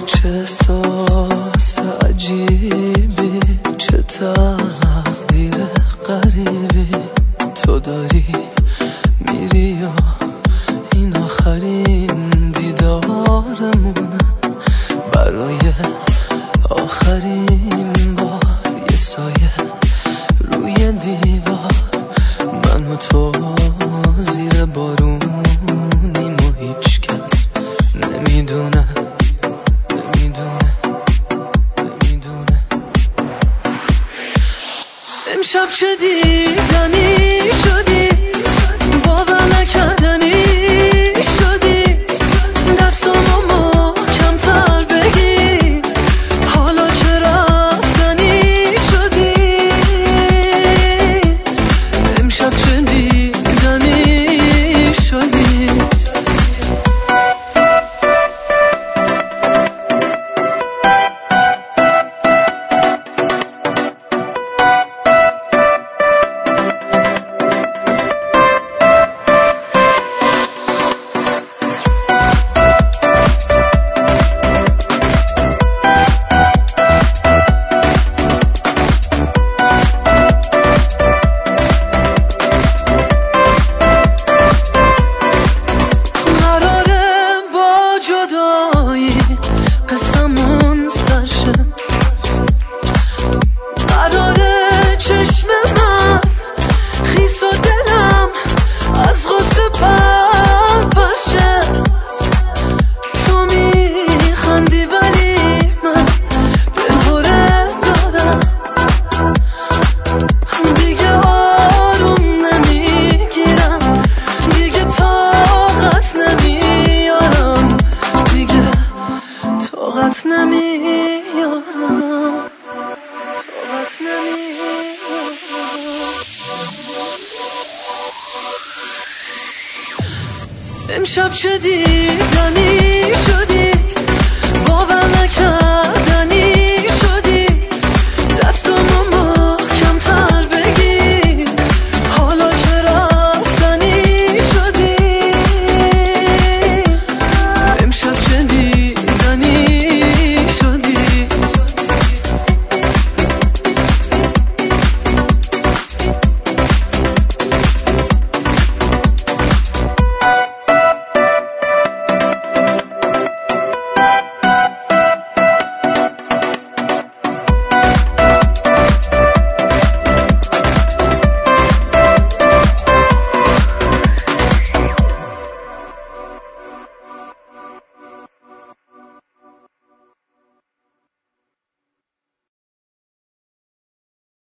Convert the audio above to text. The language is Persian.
چه احساس عجیبی، چه تقدیر غریبی تو داری، میری و این آخرین دیدارمونه. برای آخرین بار یه سایه روی دیوار، من و تو زیر بارونیم و هیچ کس نمیدونه. امشب چه دیدنی شدی، باور نکردنی شدی، دستامو محکم‌تر بگیر، حالا که رفتنی شدی. امشب چه دیدنی شدی. امشب چه دیدنی